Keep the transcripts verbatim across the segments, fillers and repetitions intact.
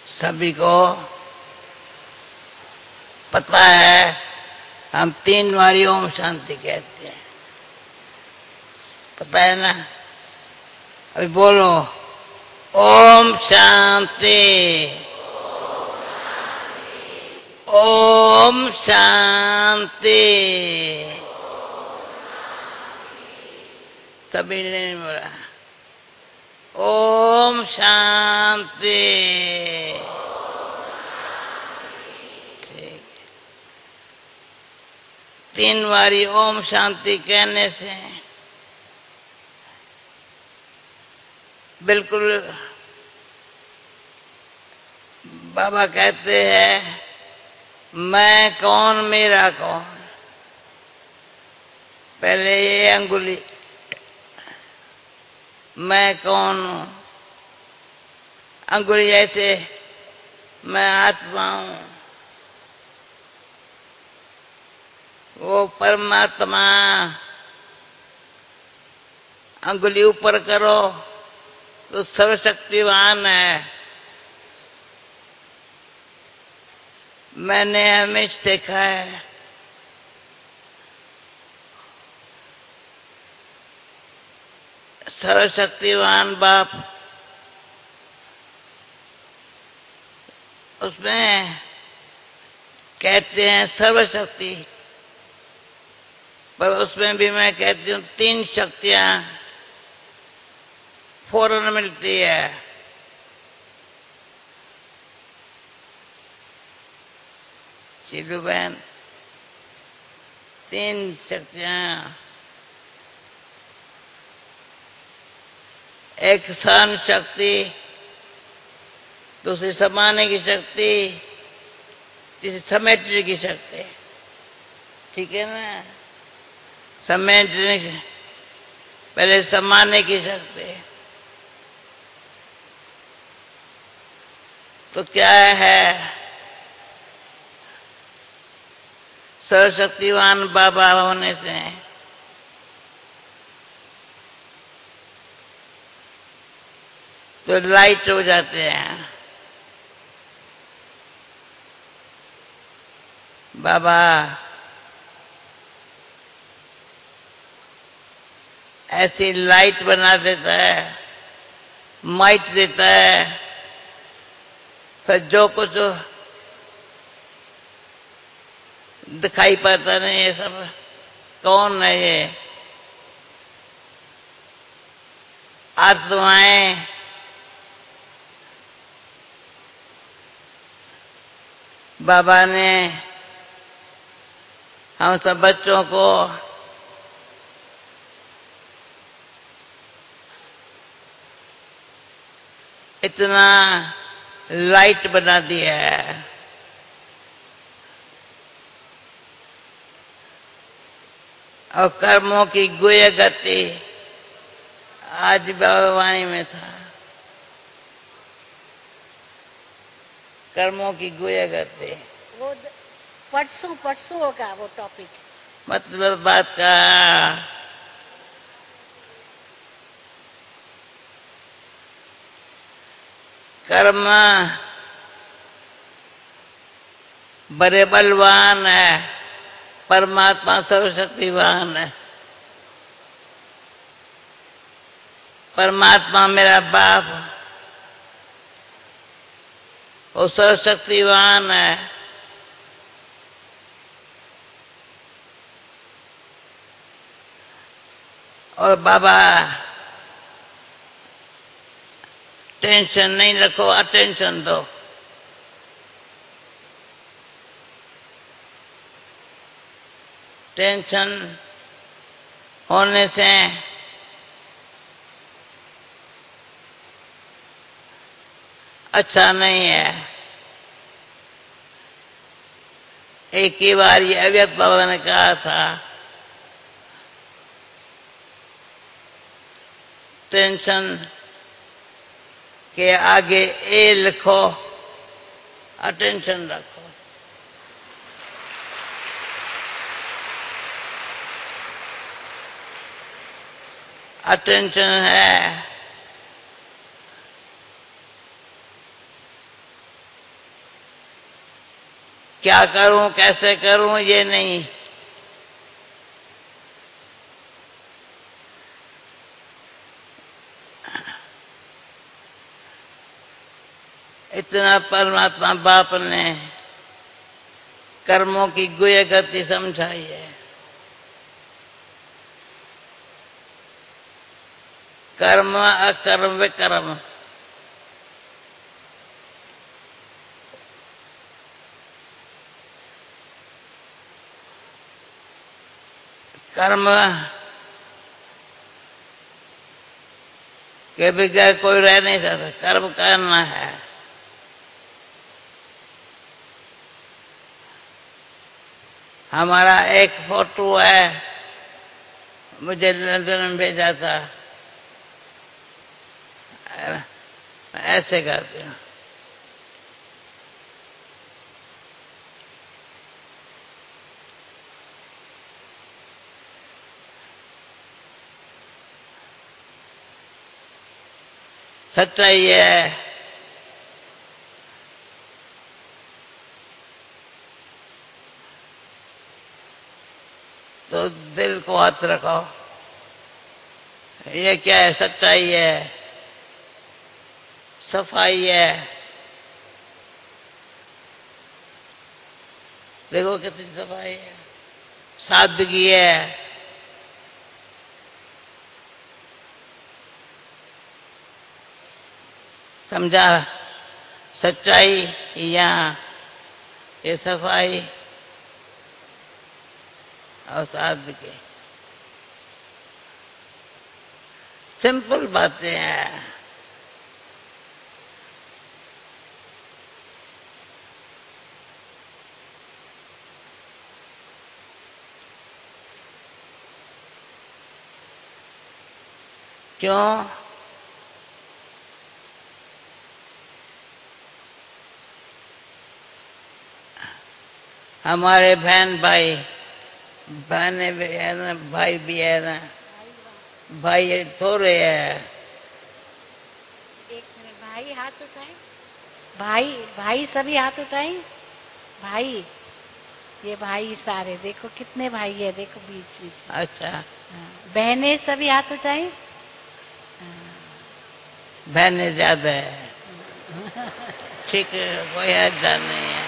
सभी को पता है हम तीन बारी ओम शांति कहते हैं, पता है ना? अभी बोलो ओम शांति, ओम शांति। सभी ने बोला ओम शांति। ठीक, तीन बारी ओम शांति कहने से बिल्कुल बाबा कहते हैं मैं कौन मेरा कौन। पहले ये अंगुली मैं कौन हूं, अंगुली ऐसे मैं आत्मा हूं, वो परमात्मा। अंगुली ऊपर करो तो सर्वशक्तिवान है। मैंने हमेशा देखा है सर्वशक्तिवान बाप, उसमें कहते हैं सर्वशक्ति, पर उसमें भी मैं कहती हूँ तीन शक्तियां फौरन मिलती है। शीलू बहन, तीन शक्तियां, एक सहन शक्ति, दूसरी समाने की शक्ति, तीसरी समेटने की शक्ति। ठीक है ना? समेटने की, पहले समाने की शक्ति तो क्या है? सर्वशक्तिवान बाबा होने से तो लाइट हो जाते हैं। बाबा ऐसी लाइट बना देता है, माइट देता है, फिर जो कुछ दिखाई पड़ता नहीं, ये सब कौन है? ये आत्माएं बाबा ने हम सब बच्चों को इतना लाइट बना दिया है। और कर्मों की गुय गति आज बाबा वाणी में था, कर्मों की गुय गति। वो परसों परसों होगा वो टॉपिक। मतलब बात का कर्म बड़े बलवान है, परमात्मा सर्वशक्तिवान है। परमात्मा मेरा बाप, वो सर्वशक्तिवान है। और बाबा टेंशन नहीं रखो, अटेंशन दो। टेंशन होने से अच्छा नहीं है। एक ही बार ये अव्यक्त बाबा ने कहा था, टेंशन के आगे ए लिखो, अटेंशन रखो। अटेंशन है क्या करूं कैसे करूं ये नहीं, इतना परमात्मा बाप ने कर्मों की गुह्य गति समझाई है। कर्म अकर्म विकर्म, कर्म के बगैर कोई रह नहीं सकता, कर्म करना है। हमारा एक फोटो है, मुझे लंदन में भेजा था, ऐसे करते हैं। सच्चाई है तो दिल को हाथ रखो, ये क्या है? सच्चाई है, सफाई है। देखो कितनी सफाई है, सादगी है। समझा? सच्चाई यहाँ, ये सफाई और सादगी, सिंपल बातें हैं। क्यों? हमारे बहन भाई, बहनें भी है ना, भाई भी है ना, भाई थोड़े है। एक मिनट, भाई हाथ उठाए, भाई भाई सभी हाथ उठाए, भाई, ये भाई सारे देखो कितने भाई है, देखो बीच बीच। अच्छा, हाँ, बहनें सभी हाथ उठाए। बहनें ज्यादा है, ठीक है, कोई ऐसा नहीं है।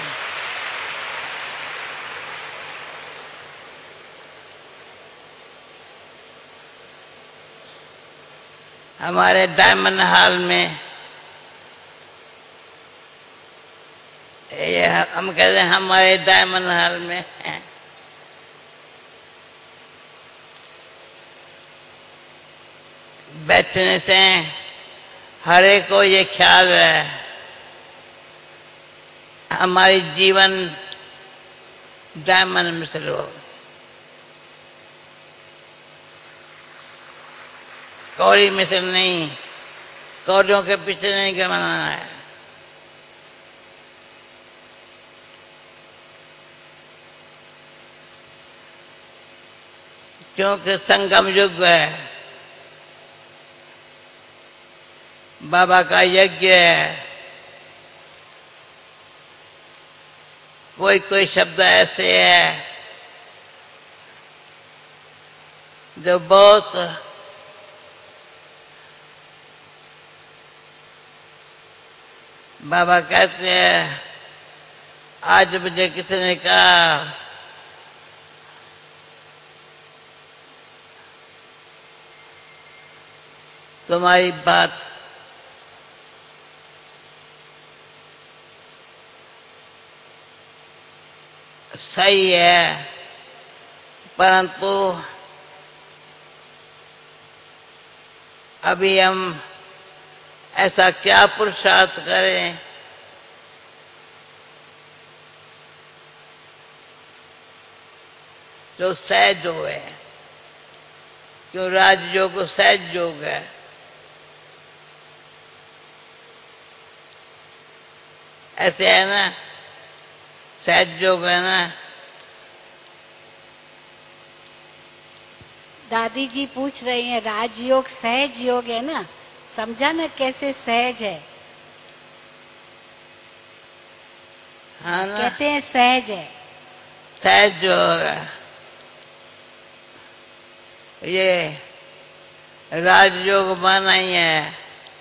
हमारे डायमंड हॉल में ये हम कहते हैं, हमारे डायमंड हॉल में है। बैठने से हर एक को ये ख्याल है हमारी जीवन डायमंड में से लोग, कौड़ी में से नहीं, कौड़ियों के पीछे नहीं कमाना है। क्योंकि संगम युग है, बाबा का यज्ञ है। कोई कोई शब्द ऐसे है जो बहुत बाबा कहते हैं, आज मुझे किसी ने कहा तुम्हारी बात सही है, परंतु अभी हम ऐसा क्या पुरुषार्थ करें जो सहज हो है, जो राजयोग सहज योग है। ऐसे है ना, सहज योग है ना। दादी जी पूछ रही हैं, राजयोग सहज योग है ना, समझा ना कैसे सहज है? हाँ ना, कहते हैं सहज है। सहज जो होगा ये राजयोग माना ही है।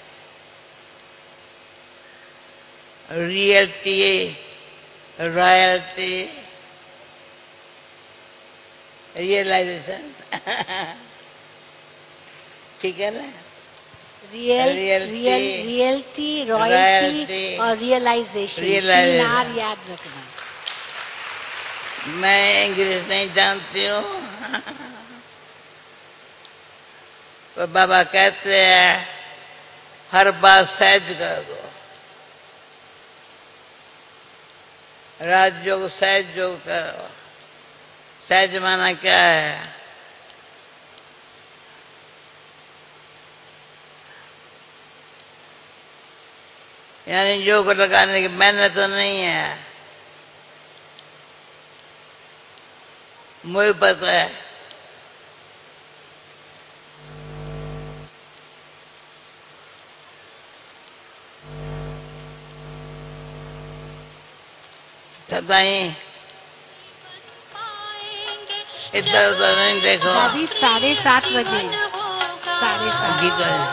रियलिटी, रॉयल्टी, रियलाइजेशन ठीक है ना। Real Reality, real reality, royalty royalty, और रियलाइजेशन, तीन realization। आर याद रखना। मैं इंग्लिश नहीं जानती हूँ तो बाबा कहते हैं हर बात सहज कर दो। राजयोग सहज योग करो। सहज माना क्या है? यानी योग लगाने की मेहनत तो नहीं है, मुझे पता है। सदाई इधर उधर नहीं देखो। दादी साढ़े सात बजे, साढ़े सात गीत है।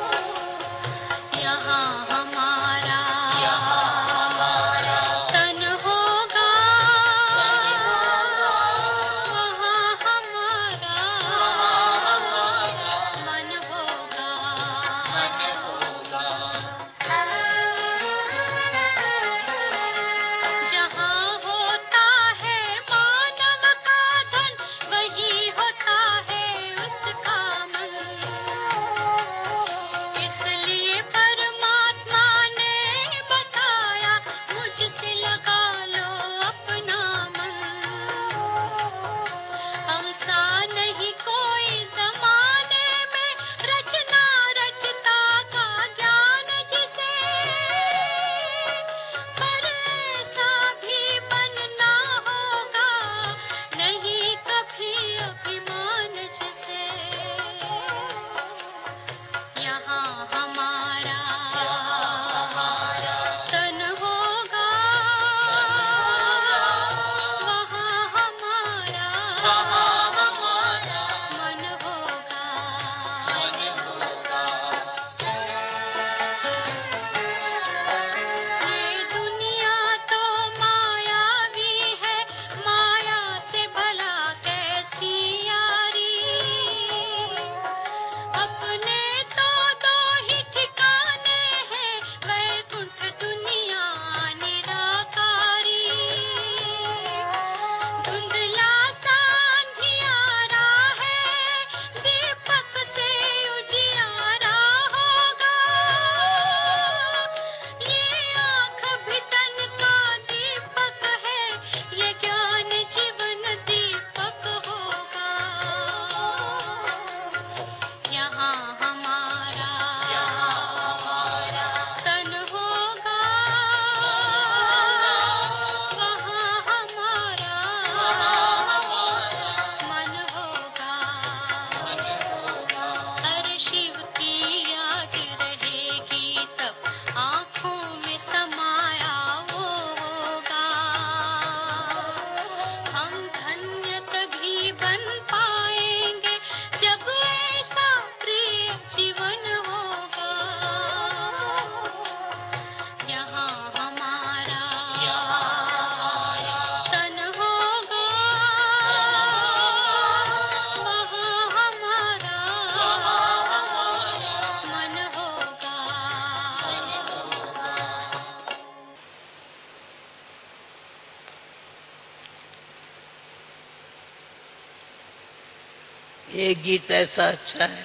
ये गीत ऐसा अच्छा है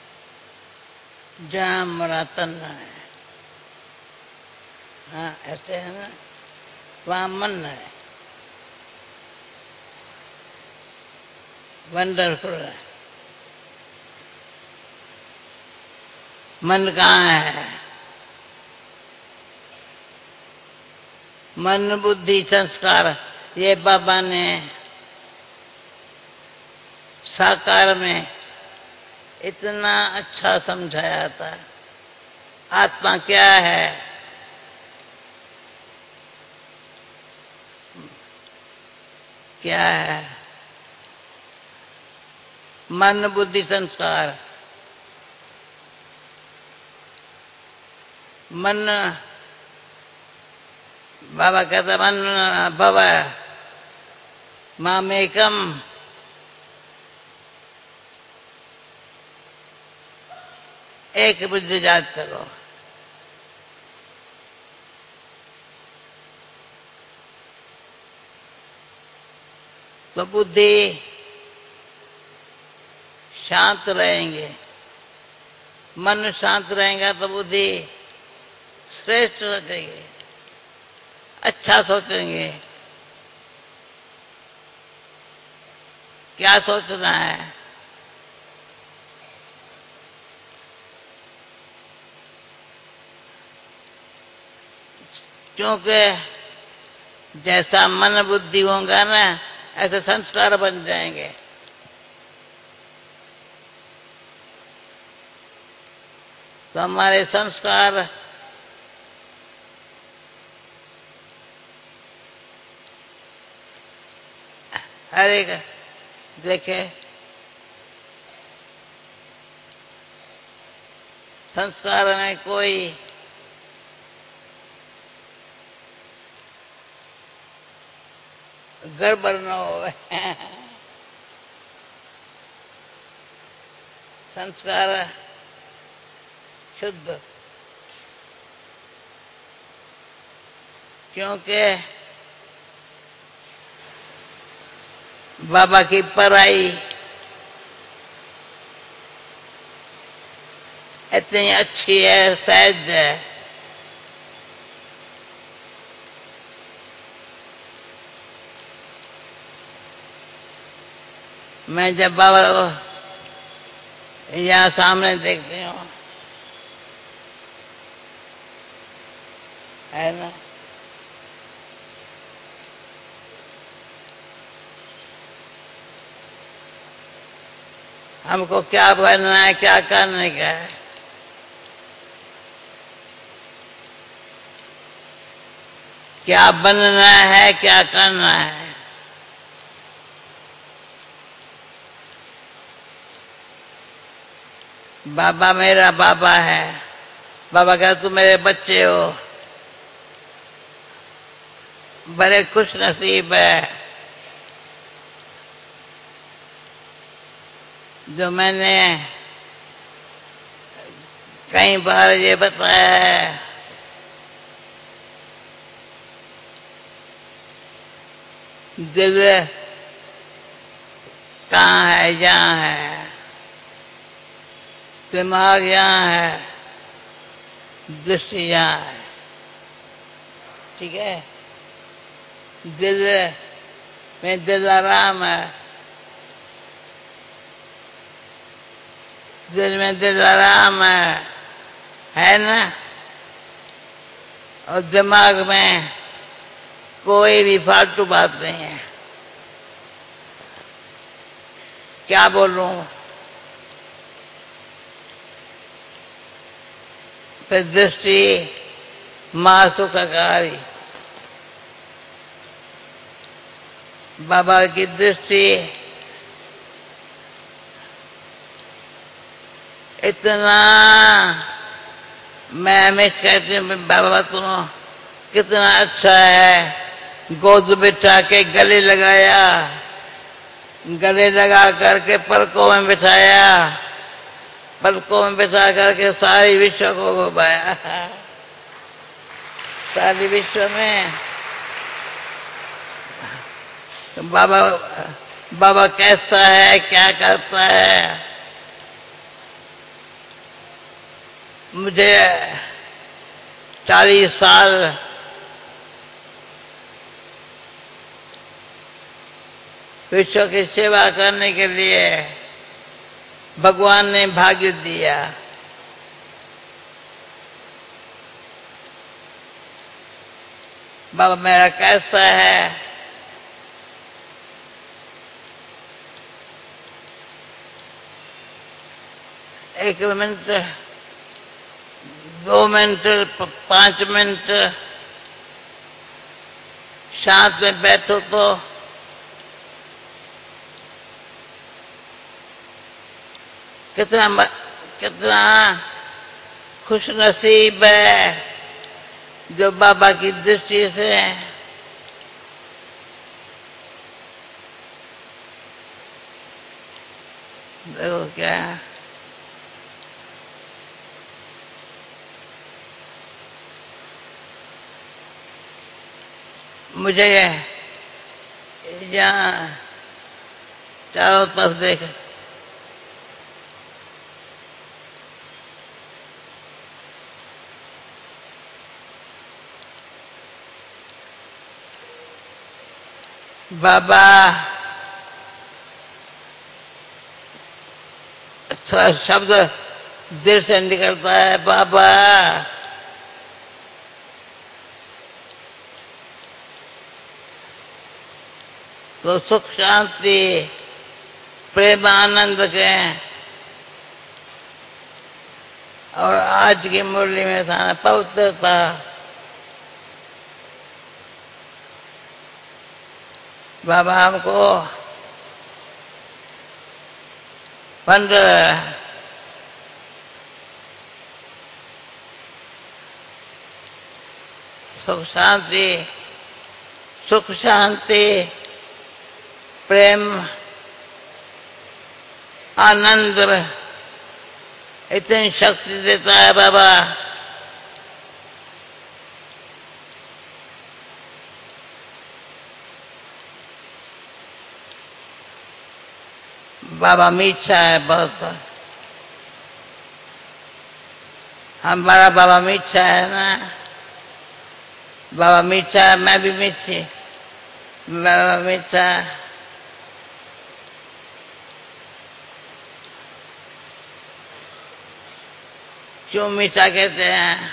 जहां हमारा तन है। हाँ ऐसे है ना, वहां मन है। वंडरफुल है। मन कहाँ है? मन बुद्धि संस्कार, ये बाबा ने साकार में इतना अच्छा समझाया था। आत्मा क्या है? क्या है? मन बुद्धि संस्कार। मन, बाबा कहता मन भव मामेकम, एक बुद्धि जात करो। तो बुद्धि शांत रहेंगे, मन शांत रहेगा तो बुद्धि श्रेष्ठ सोचेंगे, अच्छा सोचेंगे। क्या सोचना है? क्योंकि जैसा मन बुद्धि होगा ना, ऐसे संस्कार बन जाएंगे। तो हमारे संस्कार हर एक देखे, संस्कार में कोई गड़बड़ न हो। संस्कार शुद्ध, क्योंकि बाबा की पढ़ाई इतनी अच्छी है, सहज है। मैं जब बाबा को यहाँ सामने देखती हूँ, है ना, हमको क्या बनना है, क्या करने का है, क्या बनना है, क्या करना है। बाबा मेरा बाबा है। बाबा कहा तुम मेरे बच्चे हो, बड़े खुश नसीब है जो मैंने कई बार ये बताया है, दिल कहाँ है? यहाँ है। दिमाग यहाँ है, दृष्टि यहाँ है। ठीक है? दिल में दिल आराम है, दिल में दिल आराम है, है ना? और दिमाग में कोई भी फालतू बात नहीं है। क्या बोलूं? फिर दृष्टि मां सुखकारी। बाबा की दृष्टि इतना, मैं हमेशा कहती हूँ बाबा तुम कितना अच्छा है, गोद बिठा के गले लगाया, गले लगा करके पलकों में बिठाया, पलकों में बिठा करके सारी विश्व को घुमाया। सारी विश्व में बाबा बाबा कैसा है, क्या करता है, मुझे चालीस साल विश्व की सेवा करने के लिए भगवान ने भाग्य दिया। बाबा मेरा कैसा है, एक मिनट, दो मिनट, पांच मिनट शांत में बैठो तो कितना म- कितना खुश नसीब है जो बाबा की दृष्टि से देखो क्या मुझे यहाँ चारों तरफ देख बाबा थोड़ा शब्द दिल से निकलता है बाबा तो सुख शांति प्रेम आनंद के और आज की मुरली में था ना पवित्रता बाबा हमको पंद्रह सुख शांति सुख शांति प्रेम आनंद इतनी शक्ति देता है बाबा बाबा मीठा है बहुत हमारा बाबा मीठा है ना बाबा मीठा है मैं भी मीठी बाबा मीठा क्यों मीठा कहते हैं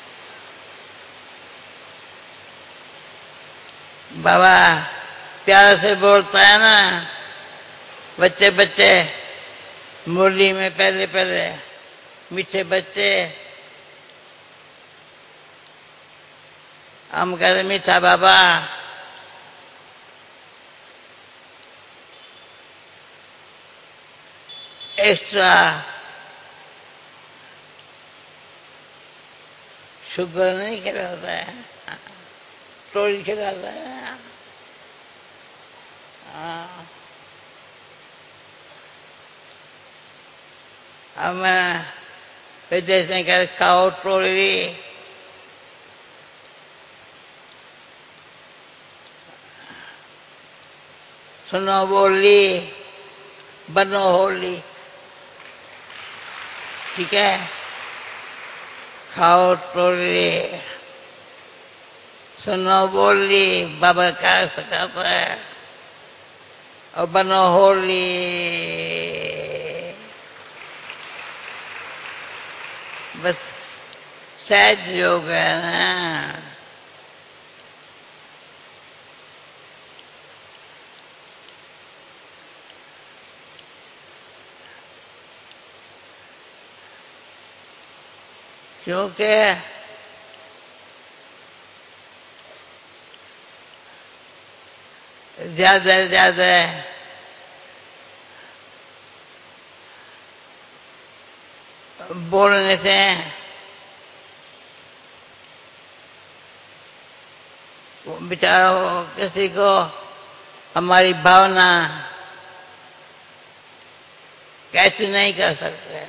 बाबा प्यार से बोलता है ना बच्चे बच्चे मुरली में पहले पहले मीठे बच्चे हम कहते मीठा बाबा एक्स्ट्रा शुगर नहीं खिलाता है टोली खिलाता है हाँ हम विदेश में कहते खाओ टोली सुनो बोली बनो होली ठीक है खाओ टोली सुनो बोली बाबा क्या सिखाता है और बनो होली बस सहज योग है ना क्योंकि ज्यादा ज्यादा बोलने से बेचारा किसी को हमारी भावना कैच नहीं कर सकते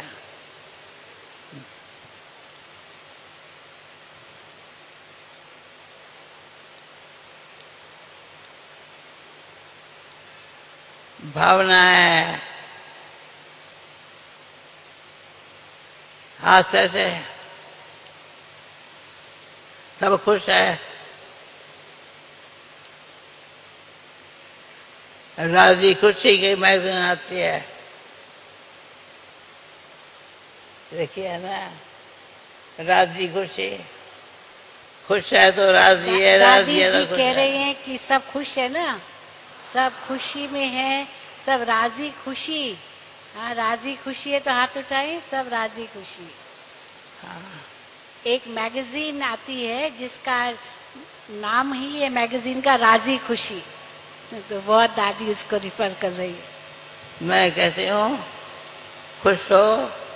भावना है हास्य से सब खुश है राजी खुशी की मैगजीन आती है देखिए ना राजी खुशी खुश है तो राजी है राजी है तो खुश कह है रही हैं कि सब खुश है ना सब खुशी में है सब राजी खुशी हाँ राजी खुशी है तो हाथ उठाए सब राजी खुशी हाँ। एक मैगजीन आती है जिसका नाम ही है मैगजीन का राजी खुशी तो बहुत दादी उसको रिफर कर रही है मैं कहती हूँ खुश हो,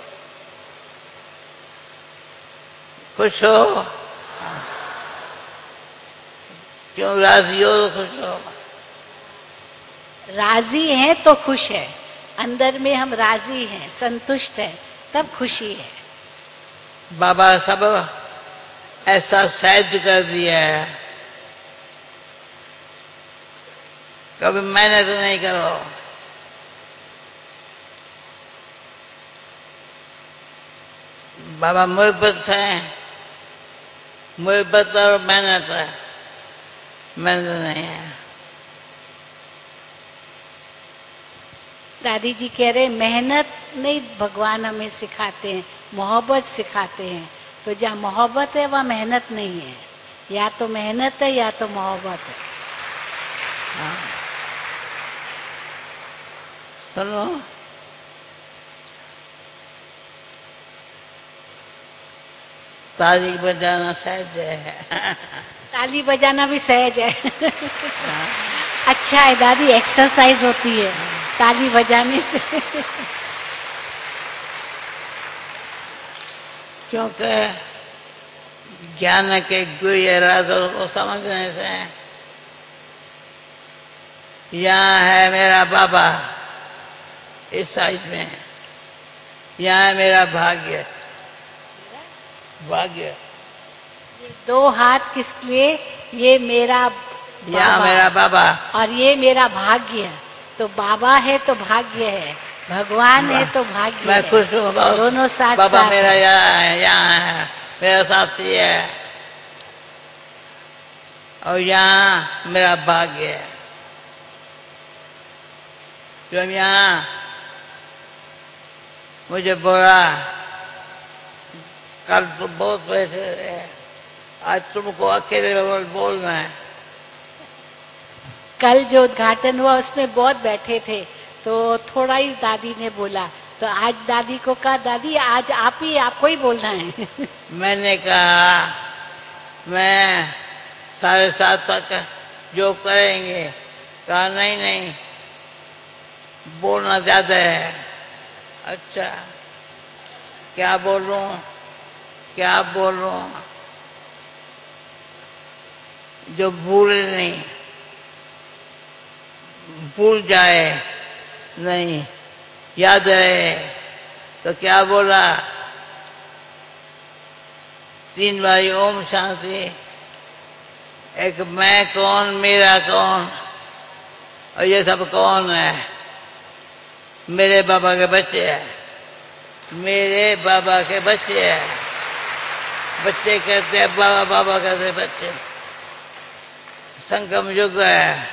खुश हो, क्यों राजी हो तो खुश हो। राजी हैं तो खुश है, अंदर में हम राजी हैं, संतुष्ट हैं, तब खुशी है। बाबा सब ऐसा सहज कर दिया है, कभी मेहनत नहीं करो। बाबा मोहब्बत है, मोहब्बत और मेहनत है, मेहनत नहीं है। दादी जी कह रहे मेहनत नहीं भगवान हमें सिखाते हैं, मोहब्बत सिखाते हैं। तो जहाँ मोहब्बत है वहाँ मेहनत नहीं है, या तो मेहनत है या तो मोहब्बत है। हाँ। सुनो, ताली बजाना सहज है। ताली बजाना भी सहज है। हाँ। अच्छा है दादी, एक्सरसाइज होती है ताली बजाने से। क्योंकि ज्ञान के गुह्य राजों को समझने से, यहाँ है मेरा बाबा इस साइड में, यहाँ है मेरा भाग्य, भाग्य ये दो हाथ किस लिए? ये मेरा यहाँ मेरा बाबा और ये मेरा भाग्य। तो बाबा है तो भाग्य है, भगवान है तो भाग्य मैं है। खुश हूँ बहुत। दोनों साथ बाबा साथ मेरा है। यहाँ है, यहाँ है, मेरा साथी है, और यहाँ मेरा भाग्य है। जो यहाँ मुझे बोला कल तो बहुत बैठे रहे, आज तुमको अकेले बोल बोलना है। कल जो उद्घाटन हुआ उसमें बहुत बैठे थे, तो थोड़ा ही दादी ने बोला, तो आज दादी को कहा दादी आज आप ही, आपको ही बोलना है। मैंने कहा मैं साढ़े सात तक जो करेंगे, कहा नहीं नहीं बोलना ज्यादा है। अच्छा क्या बोलूं, क्या बोलूं जो भूले नहीं, भूल जाए नहीं, याद रहे। तो क्या बोला, तीन बारी ओम शांति, एक मैं कौन, मेरा कौन, और ये सब कौन है? मेरे बाबा के बच्चे हैं, मेरे बाबा के बच्चे हैं। बच्चे कहते हैं बाबा, बाबा कहते हैं बच्चे। संगम युग है,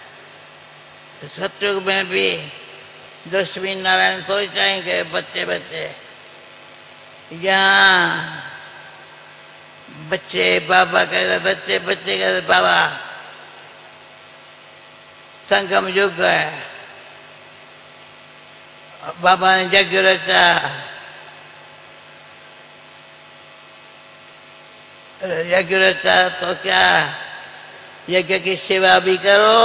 सतयुग में भी लक्ष्मी नारायण तो चाहेंगे बच्चे बच्चे। यहाँ बच्चे बाबा कहते, बच्चे बच्चे कहते बाबा। संगम युग है, बाबा ने यज्ञ रचा, यज्ञ रचा तो क्या यज्ञ की सेवा भी करो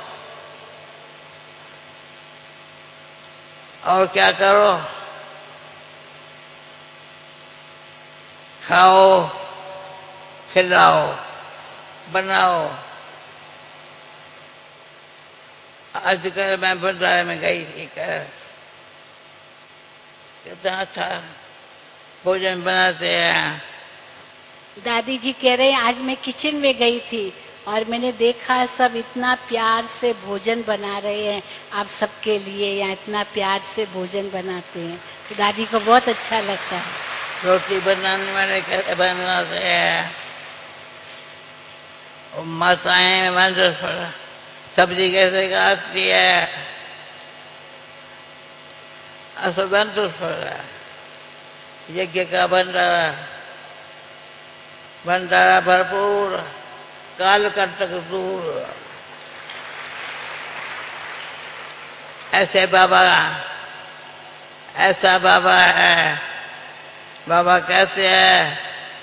और क्या करो, खाओ, खिलाओ, बनाओ। आजकल मैं भंडारे में गई थी, कर कितना अच्छा भोजन बनाते हैं। दादी जी कह रहे हैं आज मैं किचन में गई थी और मैंने देखा सब इतना प्यार से भोजन बना रहे हैं, आप सबके लिए यहाँ इतना प्यार से भोजन बनाते हैं, तो दादी को बहुत अच्छा लगता है। रोटी बनाने वाले कैसे बनाते हैं, माताएं वंडरफुल, सब्जी कैसे काटती है, ऐसा वंडरफुल है। यज्ञ का भंडारा, भंडारा भरपूर, काल कंटक दूर। ऐसे बाबा, ऐसा बाबा है। बाबा कहते हैं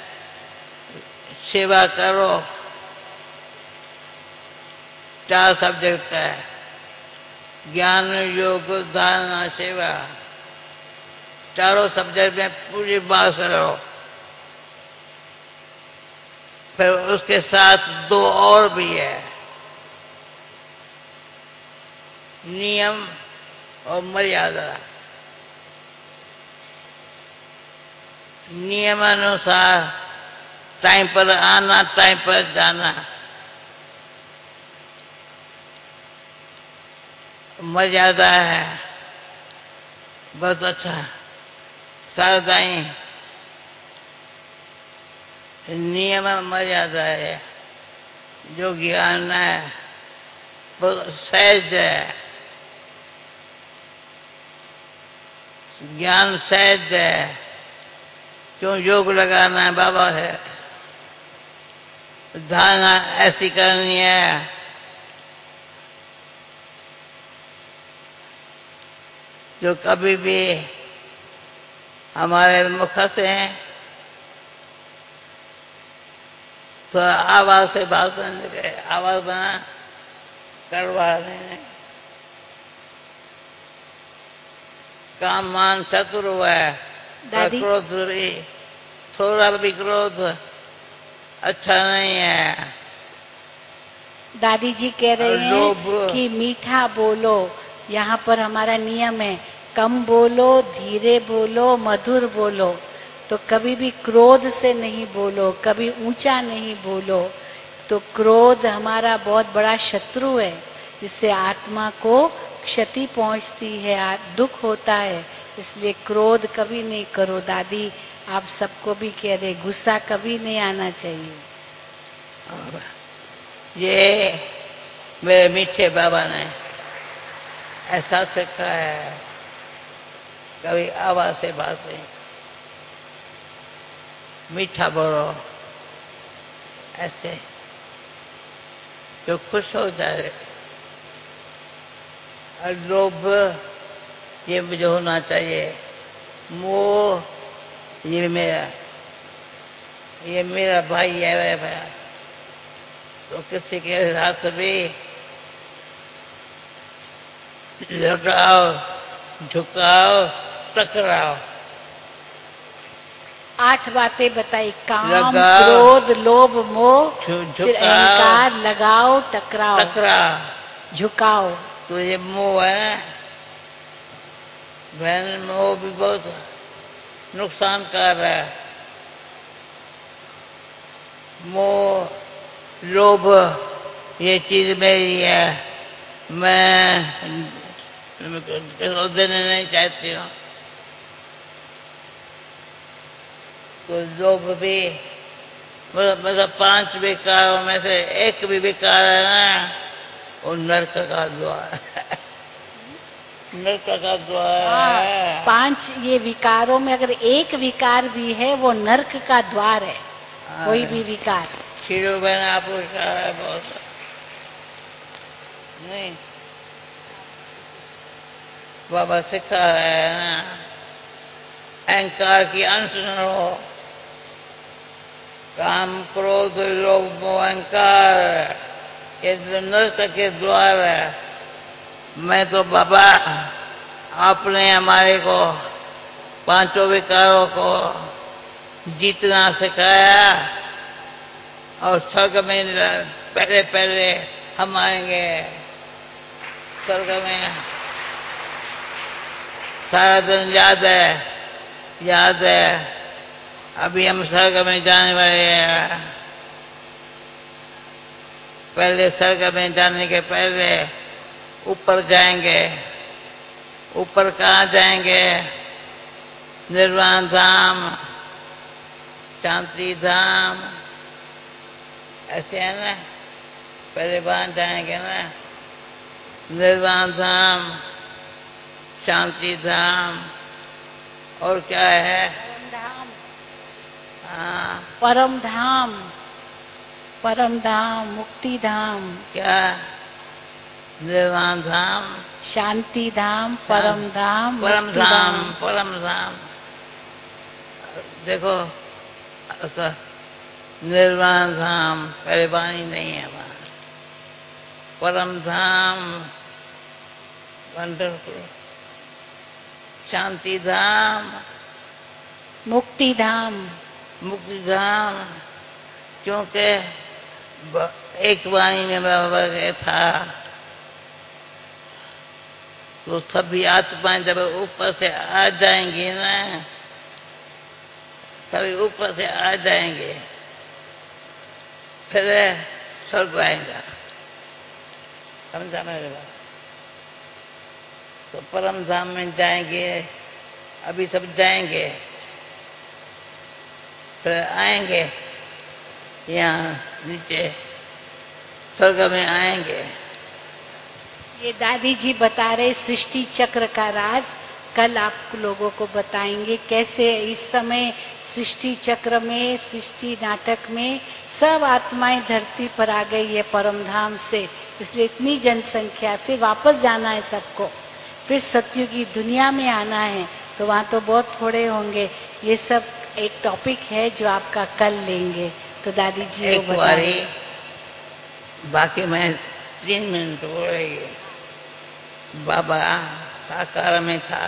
सेवा करो, चार सब्जेक्ट है, ज्ञान योग दान सेवा। चारों सब्जेक्ट में पूरी बात करो। फिर उसके साथ दो और भी है, नियम और मर्यादा। नियमानुसार टाइम पर आना, टाइम पर जाना। मर्यादा है बहुत अच्छा, सावधानी, नियम मर्यादा है। जो ज्ञान है बहुत सहज है, ज्ञान सहज है। क्यों योग लगाना है बाबा है, धारणा ऐसी करनी है जो कभी भी हमारे मुख से तो आवाज से बात करने लगे, आवाज बना करवा रहे। काम मान चतुर हुआ है, क्रोध भी, थोड़ा भी क्रोध अच्छा नहीं है। दादी जी कह रहे हैं कि मीठा बोलो, यहाँ पर हमारा नियम है, कम बोलो, धीरे बोलो, मधुर बोलो। तो कभी भी क्रोध से नहीं बोलो, कभी ऊंचा नहीं बोलो। तो क्रोध हमारा बहुत बड़ा शत्रु है, जिससे आत्मा को क्षति पहुंचती है, दुख होता है। इसलिए क्रोध कभी नहीं करो। दादी आप सबको भी कह रहे, गुस्सा कभी नहीं आना चाहिए। ये मेरे मीठे बाबा ने ऐसा सीखा है, कभी आवाज से बात नहीं, मीठा बोलो, ऐसे जो खुश हो जाए। और लोभ ये मुझे होना चाहिए, मोह ये मेरा ये मेरा भाई है मेरा। तो किसी के साथ भी लगाओ, झुकाओ, टकराओ। आठ बातें बताई, काम, क्रोध, लोभ, मोह, फिर अहंकार, लगाओ, टकराओ, टकरा, झुकाओ। तो ये मोह है बहन, मोह भी बहुत नुकसानकार है। मोह, लोभ ये चीज मेरी है, मैं देने नहीं चाहती हूँ। तो लोभ भी मतलब पांच विकारों में से एक भी विकार है ना, वो नरक का द्वार नरक का द्वार है। पांच ये विकारों में अगर एक विकार भी है वो नरक का द्वार है। कोई भी विकार खीरो बना पूछा है बहुत नहीं, बाबा सिखा है ना, अहंकार की अंश न हो। काम, क्रोध, लोभ, मोह, अहंकार ये नरक के द्वार है। मैं तो बाबा आपने हमारे को पांचों विकारों को जीतना सिखाया, और स्वर्ग में पहले पहले हम आएंगे। स्वर्ग में सारा दिन याद है, याद है, अभी हम स्वर्ग में जाने वाले हैं। पहले स्वर्ग में जाने के पहले ऊपर जाएंगे। ऊपर कहाँ जाएंगे? निर्वाण धाम, शांति धाम, ऐसे है ना। पहले वहां जाएंगे ना, निर्वाण धाम, शांति धाम, और क्या है? परम धाम। हाँ, परम धाम, परम धाम, मुक्ति धाम। क्या? निर्वाण धाम, शांति धाम, परम धाम, परम मुक्ति धाम, धाम। परम धाम। देखो अच्छा, निर्वाण धाम पहले वाणी नहीं है वहां। परम धाम वंडरफुल, शांति धाम मुक्ति धाम। मुक्ति धाम, क्योंकि एक वाणी में बाबा गया था तो सभी आत्माएं जब ऊपर से आ जाएंगी ना, सभी ऊपर से आ जाएंगे, फिर स्वर्ग आएगा। समझा मेरे बात? तो परम धाम में जाएंगे, अभी सब जाएंगे, फिर आएंगे यहाँ नीचे स्वर्ग में आएंगे। ये दादी जी बता रहे सृष्टि चक्र का राज, कल आप लोगों को बताएंगे कैसे इस समय सृष्टि चक्र में, सृष्टि नाटक में सब आत्माएं धरती पर आ गई है परम धाम से, इसलिए इतनी जनसंख्या। फिर वापस जाना है सबको, फिर सत्युग की दुनिया में आना है, तो वहाँ तो बहुत थोड़े होंगे। ये सब एक टॉपिक है जो आपका कल लेंगे। तो दादी जी एक बारी, बाकी मैं तीन मिनट बोल रही है। बाबा साकार में था,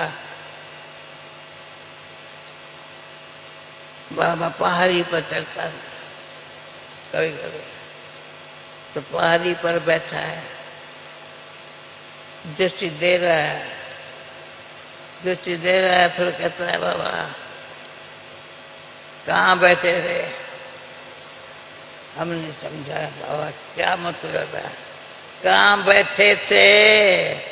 बाबा पहाड़ी पर चढ़ता था कभी कभी, तो पहाड़ी पर बैठा है, दृष्टि दे रहा है, दृष्टि दे रहा है, फिर कहता है बाबा कहाँ बैठे थे? हमने समझा बाबा क्या मतलब है, कहाँ बैठे थे?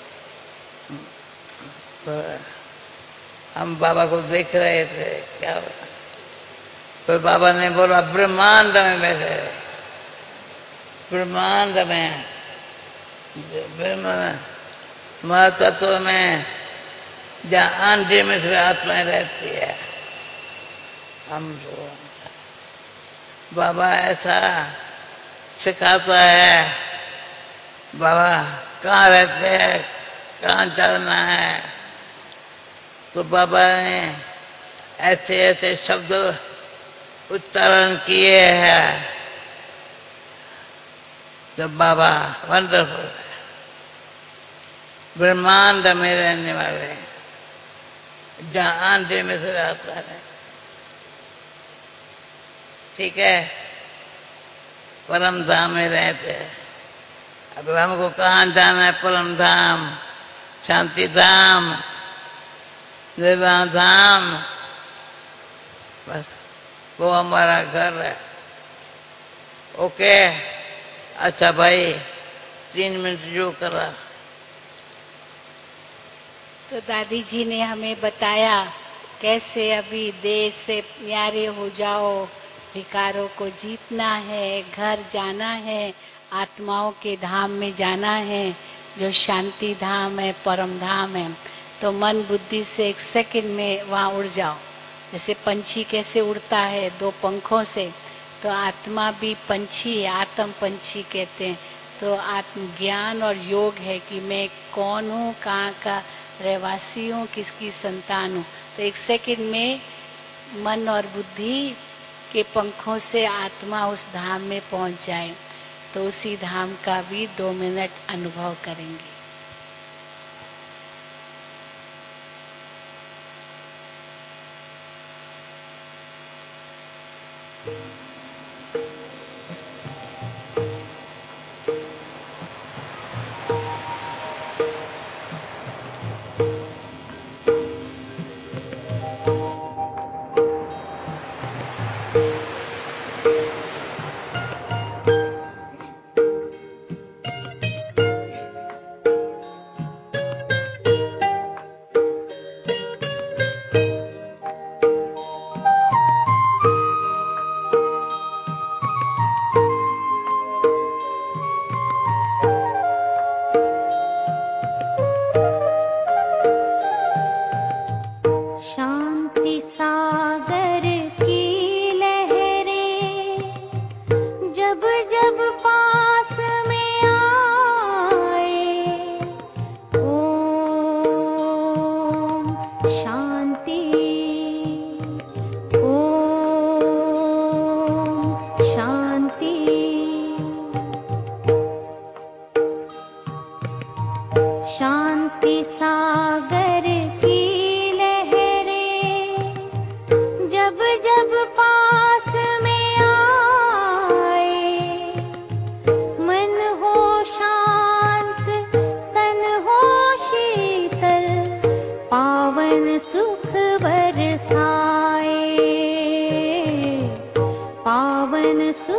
हम बाबा को देख रहे थे, क्या बता? फिर बाबा ने बोला ब्रह्मांड में बैठे, ब्रह्मांड में, ब्रह्म महतत्व में, जहाँ आंधी में से आत्माएं रहती है। हम जो बाबा ऐसा सिखाता है, बाबा कहाँ रहते हैं, कहाँ चलना है, तो बाबा ने ऐसे ऐसे शब्द उच्चारण किए हैं, तो बाबा वंडरफुल है, ब्रह्मांड में रहने वाले, जहाँ आंधे में से आता है। ठीक है, परम धाम में रहते हैं। अब हमको कहाँ जाना है? परम धाम, शांति धाम, निर्वाण धाम, बस वो हमारा घर है। ओके, अच्छा भाई, तीन मिनट जो करा। तो दादी जी ने हमें बताया कैसे अभी देश से न्यारे हो जाओ, विकारों को जीतना है, घर जाना है, आत्माओं के धाम में जाना है जो शांति धाम है, परम धाम है। तो मन बुद्धि से एक सेकंड में वहाँ उड़ जाओ। जैसे पंछी कैसे उड़ता है दो पंखों से, तो आत्मा भी पंछी है, आत्म पंछी कहते हैं। तो आत्मज्ञान और योग है कि मैं कौन हूँ, कहाँ का रहवासी हूँ, किसकी संतान हूँ। तो एक सेकंड में मन और बुद्धि के पंखों से आत्मा उस धाम में पहुंच जाए, तो उसी धाम का भी दो मिनट अनुभव करेंगे। पावन सु